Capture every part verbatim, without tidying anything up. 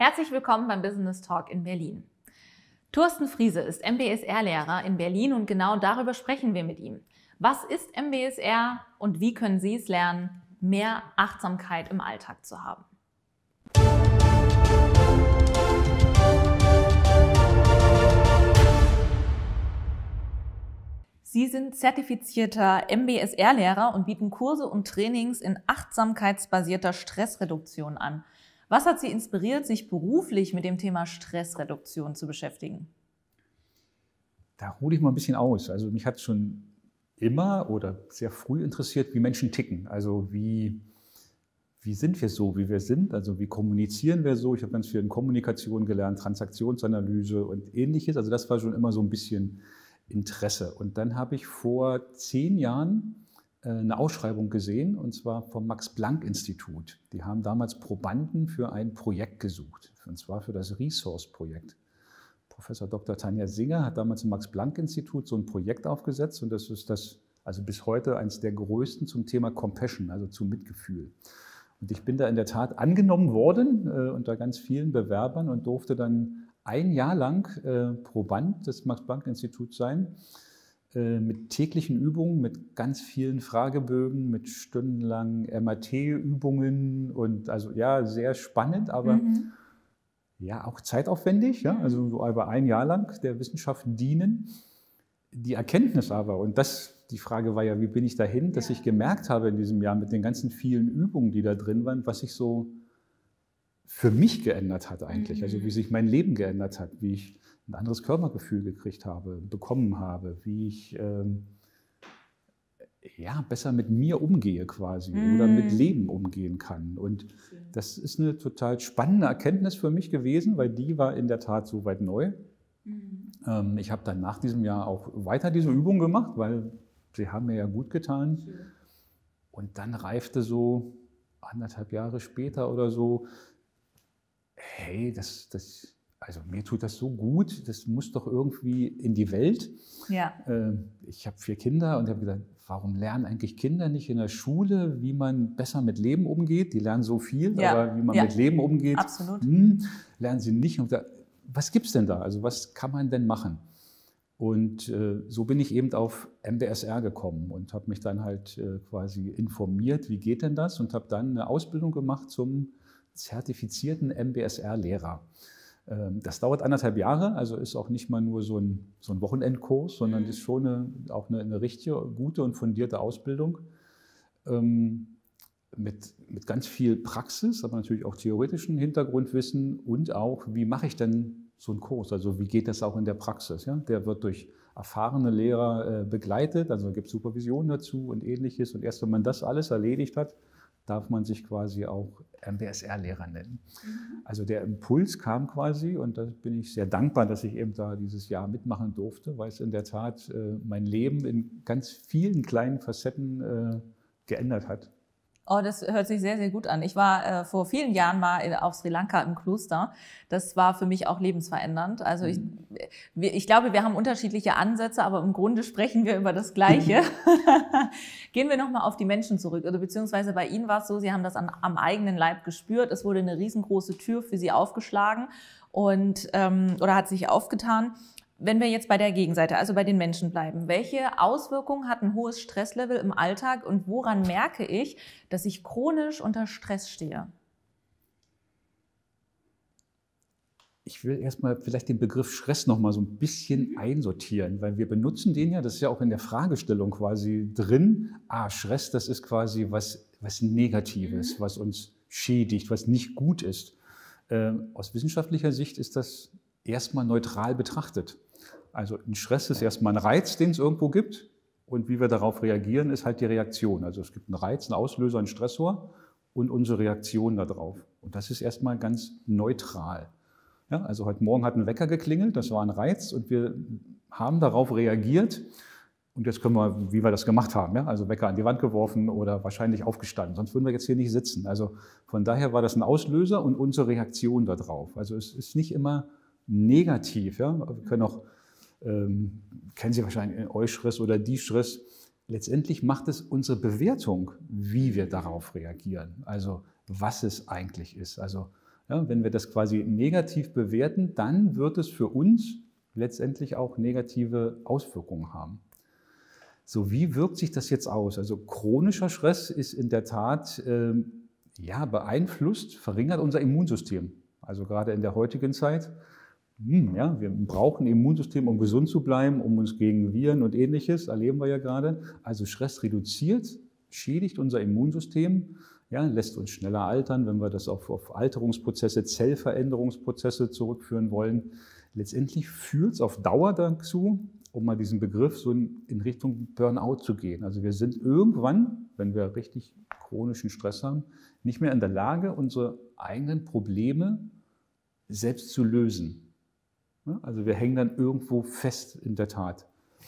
Herzlich willkommen beim Business Talk in Berlin. Thorsten Friese ist M B S R-Lehrer in Berlin und genau darüber sprechen wir mit ihm. Was ist M B S R und wie können Sie es lernen, mehr Achtsamkeit im Alltag zu haben? Sie sind zertifizierter M B S R-Lehrer und bieten Kurse und Trainings in achtsamkeitsbasierter Stressreduktion an. Was hat Sie inspiriert, sich beruflich mit dem Thema Stressreduktion zu beschäftigen? Da hole ich mal ein bisschen aus. Also mich hat schon immer oder sehr früh interessiert, wie Menschen ticken. Also wie, wie sind wir so, wie wir sind? Also wie kommunizieren wir so? Ich habe ganz viel in Kommunikation gelernt, Transaktionsanalyse und Ähnliches. Also das war schon immer so ein bisschen Interesse. Und dann habe ich vor zehn Jahren eine Ausschreibung gesehen, und zwar vom Max-Planck-Institut. Die haben damals Probanden für ein Projekt gesucht, und zwar für das Resource-Projekt. Professor Doktor Tanja Singer hat damals im Max-Planck-Institut so ein Projekt aufgesetzt, und das ist das, also bis heute eines der größten zum Thema Compassion, also zum Mitgefühl. Und ich bin da in der Tat angenommen worden äh, unter ganz vielen Bewerbern und durfte dann ein Jahr lang äh, Proband des Max-Planck-Instituts sein, mit täglichen Übungen, mit ganz vielen Fragebögen, mit stundenlangen M R T-Übungen und also ja, sehr spannend, aber mhm. ja auch zeitaufwendig, ja, also so über ein Jahr lang der Wissenschaft dienen. Die Erkenntnis aber, und das, die Frage war ja, wie bin ich dahin, dass ich gemerkt habe in diesem Jahr mit den ganzen vielen Übungen, die da drin waren, was sich so für mich geändert hat eigentlich, mhm. also wie sich mein Leben geändert hat, wie ich ein anderes Körpergefühl gekriegt habe, bekommen habe, wie ich ähm, ja, besser mit mir umgehe quasi mm. oder mit Leben umgehen kann. Und das ist eine total spannende Erkenntnis für mich gewesen, weil die war in der Tat so weit neu. Mm. Ähm, ich habe dann nach diesem Jahr auch weiter diese Übung gemacht, weil sie haben mir ja gut getan. Schön. Und dann reifte so anderthalb Jahre später oder so, hey, das... das Also mir tut das so gut, das muss doch irgendwie in die Welt. Ja. Ich habe vier Kinder und habe gedacht, warum lernen eigentlich Kinder nicht in der Schule, wie man besser mit Leben umgeht? Die lernen so viel, ja. aber wie man ja. mit Leben umgeht, hm, lernen sie nicht. Und da, was gibt es denn da? Also was kann man denn machen? Und äh, so bin ich eben auf M B S R gekommen und habe mich dann halt äh, quasi informiert, wie geht denn das? Und habe dann eine Ausbildung gemacht zum zertifizierten M B S R-Lehrer. Das dauert anderthalb Jahre, also ist auch nicht mal nur so ein, so ein Wochenendkurs, sondern mhm. ist schon eine, auch eine, eine richtige, gute und fundierte Ausbildung ähm, mit, mit ganz viel Praxis, aber natürlich auch theoretischem Hintergrundwissen und auch, wie mache ich denn so einen Kurs, also wie geht das auch in der Praxis. Ja? Der wird durch erfahrene Lehrer äh, begleitet, also gibt es Supervision dazu und Ähnliches, und erst wenn man das alles erledigt hat, darf man sich quasi auch M B S R-Lehrer nennen. Mhm. Also der Impuls kam quasi, und da bin ich sehr dankbar, dass ich eben da dieses Jahr mitmachen durfte, weil es in der Tat äh, mein Leben in ganz vielen kleinen Facetten äh, geändert hat. Oh, das hört sich sehr, sehr gut an. Ich war äh, vor vielen Jahren mal in, auf Sri Lanka im Kloster. Das war für mich auch lebensverändernd. Also ich, wir, ich glaube, wir haben unterschiedliche Ansätze, aber im Grunde sprechen wir über das Gleiche. Gehen wir nochmal auf die Menschen zurück. Oder beziehungsweise bei Ihnen war es so, Sie haben das an, am eigenen Leib gespürt. Es wurde eine riesengroße Tür für Sie aufgeschlagen und ähm, oder hat sich aufgetan. Wenn wir jetzt bei der Gegenseite, also bei den Menschen bleiben, welche Auswirkungen hat ein hohes Stresslevel im Alltag und woran merke ich, dass ich chronisch unter Stress stehe? Ich will erstmal vielleicht den Begriff Stress noch mal so ein bisschen einsortieren, weil wir benutzen den ja, das ist ja auch in der Fragestellung quasi drin. Ah, Stress, das ist quasi was, was Negatives, was uns schädigt, was nicht gut ist. Äh, aus wissenschaftlicher Sicht ist das erstmal neutral betrachtet. Also ein Stress ist erstmal ein Reiz, den es irgendwo gibt, und wie wir darauf reagieren, ist halt die Reaktion. Also es gibt einen Reiz, einen Auslöser, einen Stressor und unsere Reaktion darauf. Und das ist erstmal ganz neutral. Ja, also heute Morgen hat ein Wecker geklingelt, das war ein Reiz, und wir haben darauf reagiert. Und jetzt können wir, wie wir das gemacht haben, ja? Also Wecker an die Wand geworfen oder wahrscheinlich aufgestanden, sonst würden wir jetzt hier nicht sitzen. Also von daher war das ein Auslöser und unsere Reaktion darauf. Also es ist nicht immer negativ. Ja? Wir können auch, ähm, kennen Sie wahrscheinlich Eustress oder Distress. Letztendlich macht es unsere Bewertung, wie wir darauf reagieren. Also was es eigentlich ist. Also Ja, wenn wir das quasi negativ bewerten, dann wird es für uns letztendlich auch negative Auswirkungen haben. So, wie wirkt sich das jetzt aus? Also chronischer Stress ist in der Tat ähm, ja, beeinflusst, verringert unser Immunsystem. Also gerade in der heutigen Zeit. Hm, ja, wir brauchen ein Immunsystem, um gesund zu bleiben, um uns gegen Viren und Ähnliches, erleben wir ja gerade. Also Stress reduziert, schädigt unser Immunsystem. Ja, lässt uns schneller altern, wenn wir das auf, auf Alterungsprozesse, Zellveränderungsprozesse zurückführen wollen. Letztendlich führt es auf Dauer dazu, um mal diesen Begriff so in, in Richtung Burnout zu gehen. Also wir sind irgendwann, wenn wir richtig chronischen Stress haben, nicht mehr in der Lage, unsere eigenen Probleme selbst zu lösen. Ja, also wir hängen dann irgendwo fest in der Tat.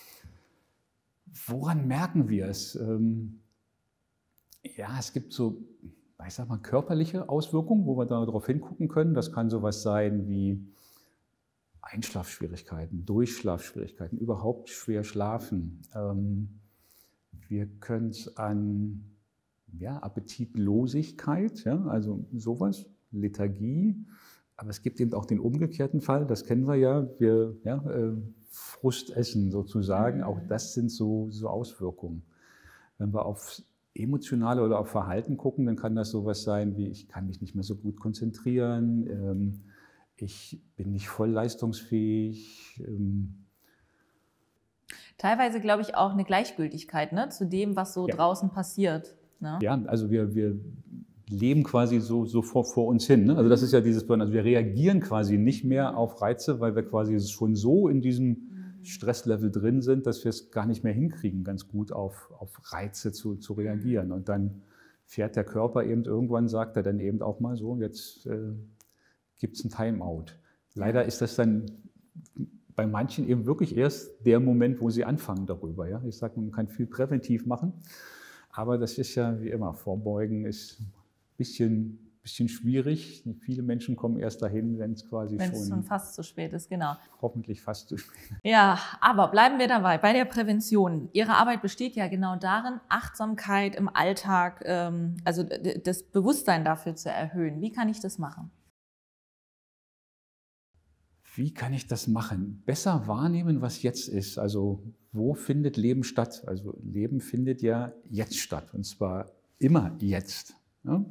Woran merken wir es? Ähm, Ja, es gibt so, ich sag mal, körperliche Auswirkungen, wo wir darauf hingucken können. Das kann sowas sein wie Einschlafschwierigkeiten, Durchschlafschwierigkeiten, überhaupt schwer schlafen. Wir können es an ja, Appetitlosigkeit, ja, also sowas, Lethargie. Aber es gibt eben auch den umgekehrten Fall, das kennen wir ja, wir ja, Frustessen sozusagen. Auch das sind so, so Auswirkungen. Wenn wir auf emotionale oder auf Verhalten gucken, dann kann das sowas sein wie, ich kann mich nicht mehr so gut konzentrieren, ähm, ich bin nicht voll leistungsfähig. Ähm. Teilweise, glaube ich, auch eine Gleichgültigkeit, ne, zu dem, was so ja. draußen passiert. Ne? Ja, also wir, wir leben quasi so, so vor, vor uns hin. Ne? Also das ist ja dieses, also wir reagieren quasi nicht mehr auf Reize, weil wir quasi schon so in diesem Stresslevel drin sind, dass wir es gar nicht mehr hinkriegen, ganz gut auf, auf Reize zu, zu reagieren. Und dann fährt der Körper eben irgendwann, sagt er dann eben auch mal so, jetzt äh, gibt es ein Timeout. Leider ist das dann bei manchen eben wirklich erst der Moment, wo sie anfangen darüber. Ja? Ich sage, man kann viel präventiv machen, aber das ist ja wie immer, Vorbeugen ist ein bisschen bisschen schwierig. Viele Menschen kommen erst dahin, wenn es quasi wenn schon, es schon fast zu spät ist, genau. Hoffentlich fast zu spät. Ja, aber bleiben wir dabei, bei der Prävention. Ihre Arbeit besteht ja genau darin, Achtsamkeit im Alltag, ähm, also das Bewusstsein dafür zu erhöhen. Wie kann ich das machen? Wie kann ich das machen? Besser wahrnehmen, was jetzt ist. Also wo findet Leben statt? Also Leben findet ja jetzt statt, und zwar immer jetzt. Ja?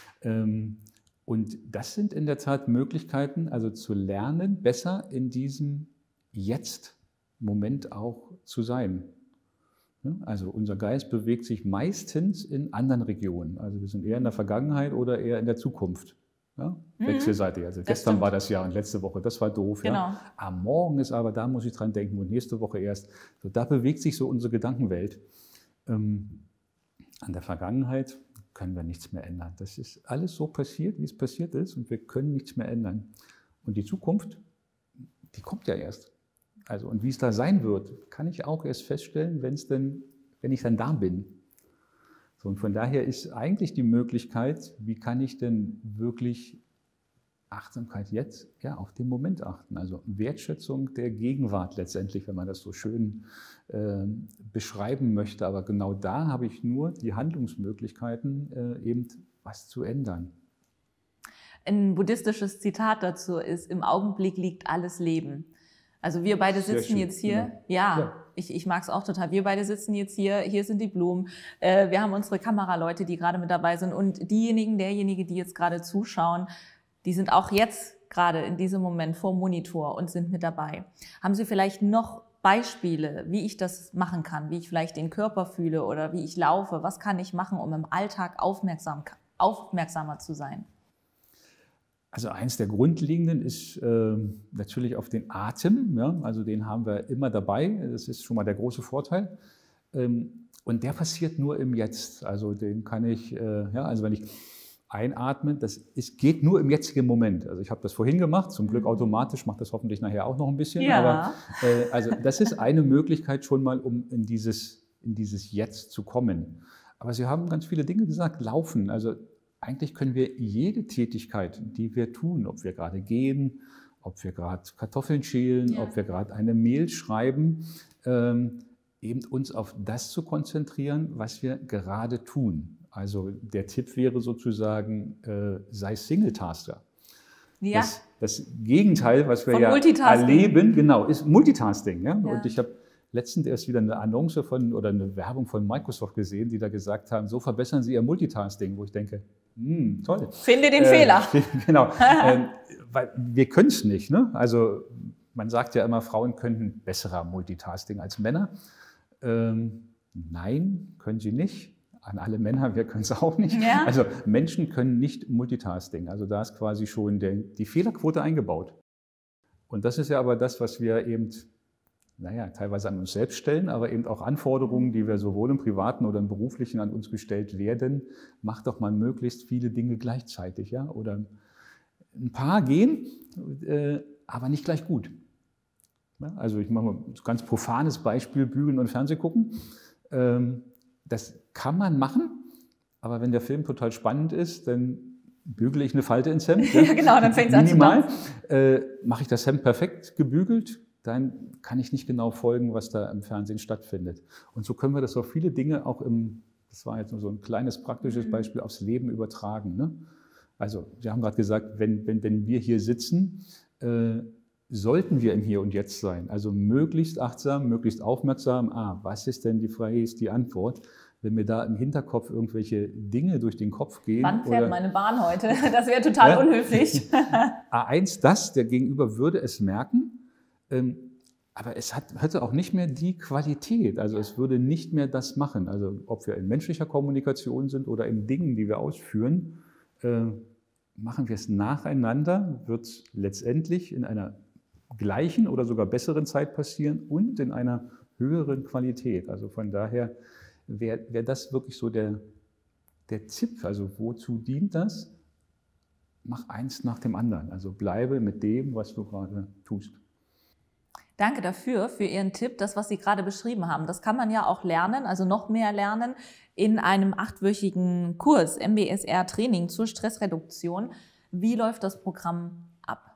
Und das sind in der Tat Möglichkeiten, also zu lernen, besser in diesem Jetzt-Moment auch zu sein. Also unser Geist bewegt sich meistens in anderen Regionen. Also wir sind eher in der Vergangenheit oder eher in der Zukunft. Ja? Mhm. Wechselseitig. Also das gestern stimmt. War das ja und letzte Woche, das war doof. Genau. Ja? Am Morgen ist aber, da muss ich dran denken und nächste Woche erst. So, da bewegt sich so unsere Gedankenwelt. Ähm, an der Vergangenheit können wir nichts mehr ändern. Das ist alles so passiert, wie es passiert ist, und wir können nichts mehr ändern. Und die Zukunft, die kommt ja erst. Also, und wie es da sein wird, kann ich auch erst feststellen, wenn es denn, wenn ich dann da bin. So, und von daher ist eigentlich die Möglichkeit, wie kann ich denn wirklich Achtsamkeit jetzt ja, auf den Moment achten. Also Wertschätzung der Gegenwart letztendlich, wenn man das so schön äh, beschreiben möchte. Aber genau da habe ich nur die Handlungsmöglichkeiten, äh, eben was zu ändern. Ein buddhistisches Zitat dazu ist, im Augenblick liegt alles Leben. Also wir beide sitzen jetzt hier, genau. ja, ja, ich, ich mag es auch total, wir beide sitzen jetzt hier, hier sind die Blumen, äh, wir haben unsere Kameraleute, die gerade mit dabei sind, und diejenigen, derjenige, die jetzt gerade zuschauen, die sind auch jetzt gerade in diesem Moment vor dem Monitor und sind mit dabei. Haben Sie vielleicht noch Beispiele, wie ich das machen kann, wie ich vielleicht den Körper fühle oder wie ich laufe? Was kann ich machen, um im Alltag aufmerksam, aufmerksamer zu sein? Also eins der Grundlegenden ist äh, natürlich auf den Atem. Ja? Also den haben wir immer dabei. Das ist schon mal der große Vorteil. Ähm, und der passiert nur im Jetzt. Also den kann ich, äh, ja, also wenn ich einatmen, das ist, geht nur im jetzigen Moment. Also ich habe das vorhin gemacht, zum Glück automatisch, mache das hoffentlich nachher auch noch ein bisschen. Ja. Aber äh, also das ist eine Möglichkeit schon mal, um in dieses, in dieses Jetzt zu kommen. Aber Sie haben ganz viele Dinge gesagt, laufen. Also eigentlich können wir jede Tätigkeit, die wir tun, ob wir gerade gehen, ob wir gerade Kartoffeln schälen, ja. ob wir gerade eine Mail schreiben, ähm, eben uns auf das zu konzentrieren, was wir gerade tun. Also der Tipp wäre sozusagen, äh, sei Single-Tasker. Ja. Das, das Gegenteil, was wir Von ja Multitasking. erleben, genau, ist Multitasking. Ja? Ja. Und ich habe letztens erst wieder eine Annonce von oder eine Werbung von Microsoft gesehen, die da gesagt haben, so verbessern sie ihr Multitasking, wo ich denke, hm, toll. Finde den äh, Fehler. Genau, äh, weil wir können es nicht. Ne? Also man sagt ja immer, Frauen könnten besserer Multitasking als Männer. Ähm, nein, können sie nicht. An alle Männer, wir können es auch nicht. Ja. Also Menschen können nicht Multitasking. Also da ist quasi schon der, die Fehlerquote eingebaut. Und das ist ja aber das, was wir eben, naja, teilweise an uns selbst stellen, aber eben auch Anforderungen, die wir sowohl im Privaten oder im Beruflichen an uns gestellt werden. Mach doch mal möglichst viele Dinge gleichzeitig, ja? Oder ein paar gehen, äh, aber nicht gleich gut. Ja? Also ich mache mal ein ganz profanes Beispiel, Bügeln und Fernseh gucken. Ähm, Das kann man machen, aber wenn der Film total spannend ist, dann bügele ich eine Falte ins Hemd. Ja, genau, dann fängt es an zu Minimal. tanzen. Äh, mache ich das Hemd perfekt gebügelt, dann kann ich nicht genau folgen, was da im Fernsehen stattfindet. Und so können wir das auf viele Dinge auch im, das war jetzt nur so ein kleines praktisches Beispiel, aufs Leben übertragen. Ne? Also Sie haben gerade gesagt, wenn, wenn, wenn wir hier sitzen, äh, sollten wir im Hier und Jetzt sein. Also möglichst achtsam, möglichst aufmerksam. Ah, was ist denn die Frage, ist die Antwort? Wenn mir da im Hinterkopf irgendwelche Dinge durch den Kopf gehen. Wann fährt oder, meine Bahn heute? Das wäre total ja, unhöflich. A eins, das, der Gegenüber würde es merken, ähm, aber es hat, hätte auch nicht mehr die Qualität. Also es würde nicht mehr das machen. Also ob wir in menschlicher Kommunikation sind oder in Dingen, die wir ausführen, äh, machen wir es nacheinander, wird es letztendlich in einer gleichen oder sogar besseren Zeit passieren und in einer höheren Qualität. Also von daher wäre wär das wirklich so der, der Tipp. Also wozu dient das? Mach eins nach dem anderen. Also bleibe mit dem, was du gerade tust. Danke dafür, für Ihren Tipp. Das, was Sie gerade beschrieben haben, das kann man ja auch lernen, also noch mehr lernen in einem achtwöchigen Kurs, M B S R-Training zur Stressreduktion. Wie läuft das Programm ab?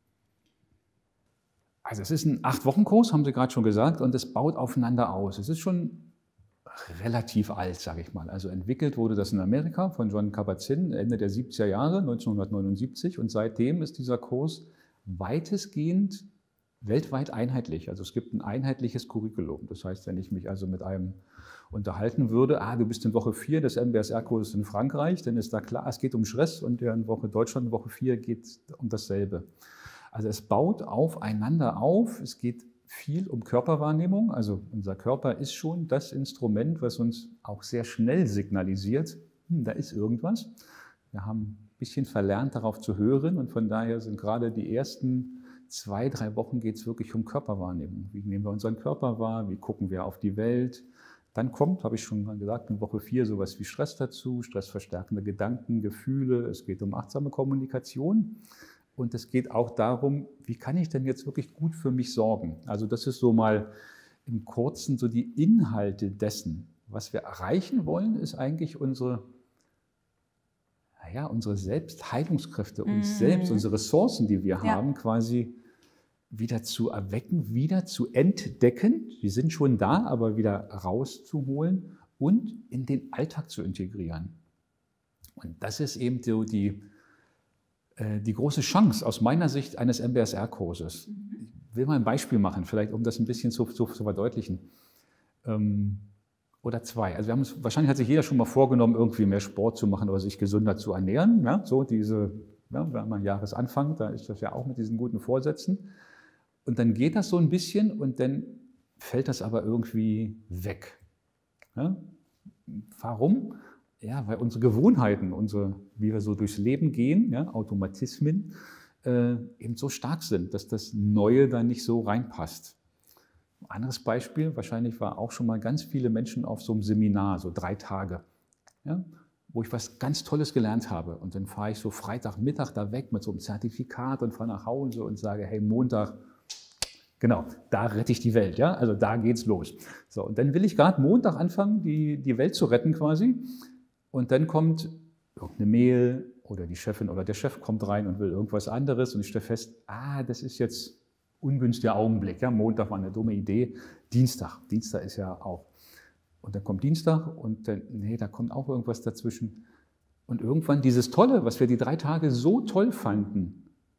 Also es ist ein Acht-Wochen-Kurs, haben Sie gerade schon gesagt, und es baut aufeinander aus. Es ist schon relativ alt, sage ich mal. Also entwickelt wurde das in Amerika von Jon Kabat-Zinn Ende der siebziger Jahre, neunzehnhundertneunundsiebzig, und seitdem ist dieser Kurs weitestgehend weltweit einheitlich. Also es gibt ein einheitliches Curriculum. Das heißt, wenn ich mich also mit einem unterhalten würde, ah, du bist in Woche vier des M B S R-Kurses in Frankreich, dann ist da klar, es geht um Stress, und in Woche Deutschland, in Woche vier, geht es um dasselbe. Also es baut aufeinander auf, es geht viel um Körperwahrnehmung. Also unser Körper ist schon das Instrument, was uns auch sehr schnell signalisiert, hm, da ist irgendwas. Wir haben ein bisschen verlernt, darauf zu hören, und von daher sind gerade die ersten zwei, drei Wochen geht es wirklich um Körperwahrnehmung. Wie nehmen wir unseren Körper wahr? Wie gucken wir auf die Welt? Dann kommt, habe ich schon mal gesagt, in Woche vier sowas wie Stress dazu, stressverstärkende Gedanken, Gefühle. Es geht um achtsame Kommunikation. Und es geht auch darum, wie kann ich denn jetzt wirklich gut für mich sorgen? Also das ist so mal im Kurzen so die Inhalte dessen. Was wir erreichen wollen, ist eigentlich unsere, naja, unsere Selbstheilungskräfte, uns Mhm. selbst, unsere Ressourcen, die wir Ja. haben, quasi wieder zu erwecken, wieder zu entdecken. Die sind schon da, aber wieder rauszuholen und in den Alltag zu integrieren. Und das ist eben so die Die große Chance aus meiner Sicht eines M B S R-Kurses. Ich will mal ein Beispiel machen, vielleicht um das ein bisschen zu, zu, zu verdeutlichen. Ähm, oder zwei. Also wir haben uns, wahrscheinlich hat sich jeder schon mal vorgenommen, irgendwie mehr Sport zu machen oder sich gesünder zu ernähren. Ja, so diese, ja, wir haben einen Jahresanfang, da ist das ja auch mit diesen guten Vorsätzen. Und dann geht das so ein bisschen und dann fällt das aber irgendwie weg. Ja? Warum? Ja, weil unsere Gewohnheiten, unsere, wie wir so durchs Leben gehen, ja, Automatismen, äh, eben so stark sind, dass das Neue da nicht so reinpasst. Ein anderes Beispiel, wahrscheinlich war auch schon mal ganz viele Menschen auf so einem Seminar, so drei Tage, ja, wo ich was ganz Tolles gelernt habe. Und dann fahre ich so Freitagmittag da weg mit so einem Zertifikat und fahre nach Hause und sage, hey, Montag, genau, da rette ich die Welt, ja, also da geht's los. So, und dann will ich gerade Montag anfangen, die, die Welt zu retten quasi. Und dann kommt irgendeine Mail oder die Chefin oder der Chef kommt rein und will irgendwas anderes und ich stelle fest, ah, das ist jetzt ungünstiger Augenblick. Ja, Montag war eine dumme Idee, Dienstag, Dienstag ist ja auch. Und dann kommt Dienstag und dann, nee, da kommt auch irgendwas dazwischen. Und irgendwann dieses Tolle, was wir die drei Tage so toll fanden,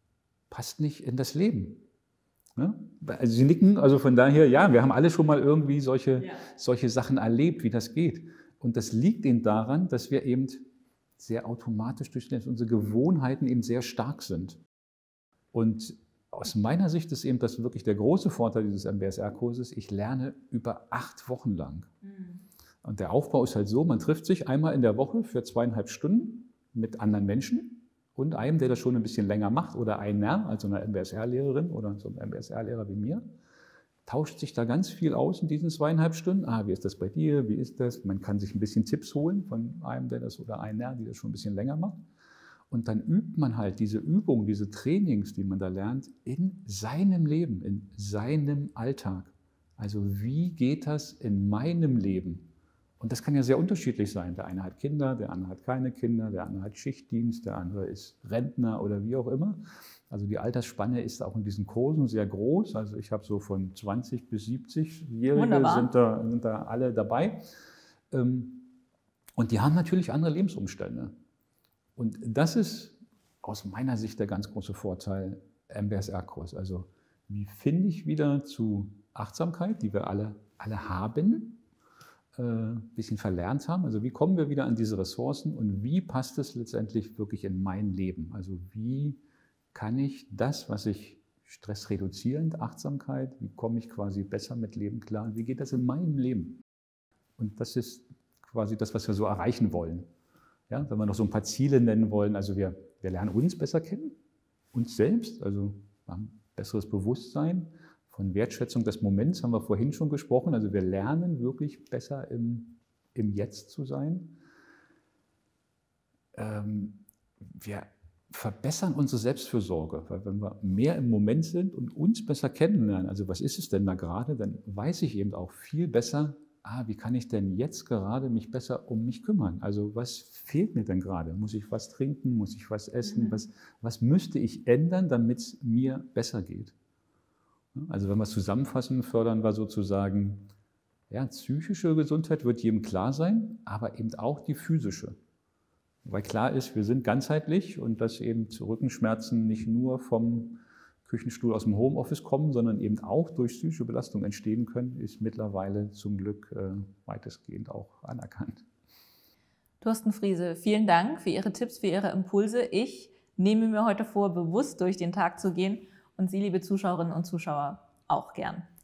passt nicht in das Leben. Ne? Also Sie nicken, also von daher, ja, wir haben alle schon mal irgendwie solche, ja. solche Sachen erlebt, wie das geht. Und das liegt eben daran, dass wir eben sehr automatisch durch unsere Gewohnheiten eben sehr stark sind. Und aus meiner Sicht ist eben das wirklich der große Vorteil dieses M B S R-Kurses. Ich lerne über acht Wochen lang. Mhm. Und der Aufbau ist halt so, man trifft sich einmal in der Woche für zweieinhalb Stunden mit anderen Menschen und einem, der das schon ein bisschen länger macht oder einer, also einer M B S R-Lehrerin oder so einem M B S R-Lehrer wie mir, tauscht sich da ganz viel aus in diesen zweieinhalb Stunden. Ah, wie ist das bei dir? Wie ist das? Man kann sich ein bisschen Tipps holen von einem, der das oder einer, die das schon ein bisschen länger macht. Und dann übt man halt diese Übungen, diese Trainings, die man da lernt, in seinem Leben, in seinem Alltag. Also wie geht das in meinem Leben? Und das kann ja sehr unterschiedlich sein. Der eine hat Kinder, der andere hat keine Kinder, der andere hat Schichtdienst, der andere ist Rentner oder wie auch immer. Also die Altersspanne ist auch in diesen Kursen sehr groß. Also ich habe so von zwanzig bis siebzig-Jährige sind da, sind da alle dabei. Und die haben natürlich andere Lebensumstände. Und das ist aus meiner Sicht der ganz große Vorteil M B S R-Kurs. Also wie finde ich wieder zu Achtsamkeit, die wir alle, alle haben, ein bisschen verlernt haben. Also wie kommen wir wieder an diese Ressourcen und wie passt es letztendlich wirklich in mein Leben? Also wie kann ich das, was ich stressreduzierend, Achtsamkeit, wie komme ich quasi besser mit Leben klar? Wie geht das in meinem Leben? Und das ist quasi das, was wir so erreichen wollen. Ja, wenn wir noch so ein paar Ziele nennen wollen, also wir, wir lernen uns besser kennen, uns selbst, also wir haben ein besseres Bewusstsein. Von Wertschätzung des Moments haben wir vorhin schon gesprochen. Also wir lernen wirklich besser im, im Jetzt zu sein. Ähm, wir verbessern unsere Selbstfürsorge, weil wenn wir mehr im Moment sind und uns besser kennenlernen, also was ist es denn da gerade, dann weiß ich eben auch viel besser, ah, wie kann ich denn jetzt gerade mich besser um mich kümmern? Also was fehlt mir denn gerade? Muss ich was trinken? Muss ich was essen? Mhm. Was, was müsste ich ändern, damit es mir besser geht? Also wenn wir es zusammenfassen, fördern wir sozusagen, ja, psychische Gesundheit wird jedem klar sein, aber eben auch die physische. Weil klar ist, wir sind ganzheitlich und dass eben Rückenschmerzen nicht nur vom Küchenstuhl aus dem Homeoffice kommen, sondern eben auch durch psychische Belastung entstehen können, ist mittlerweile zum Glück äh, weitestgehend auch anerkannt. Thorsten Friese, vielen Dank für Ihre Tipps, für Ihre Impulse. Ich nehme mir heute vor, bewusst durch den Tag zu gehen und Sie, liebe Zuschauerinnen und Zuschauer, auch gern.